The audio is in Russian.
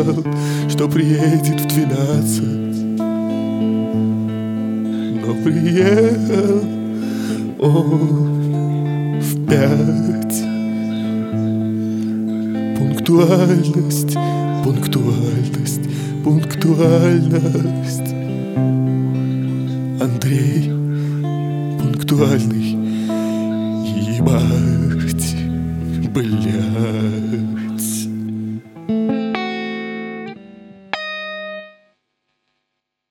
сказал, что приедет в 12, но приехал он в 5. Пунктуальность, пунктуальность, пунктуальность. Андрей пунктуальный. Ебать, блядь.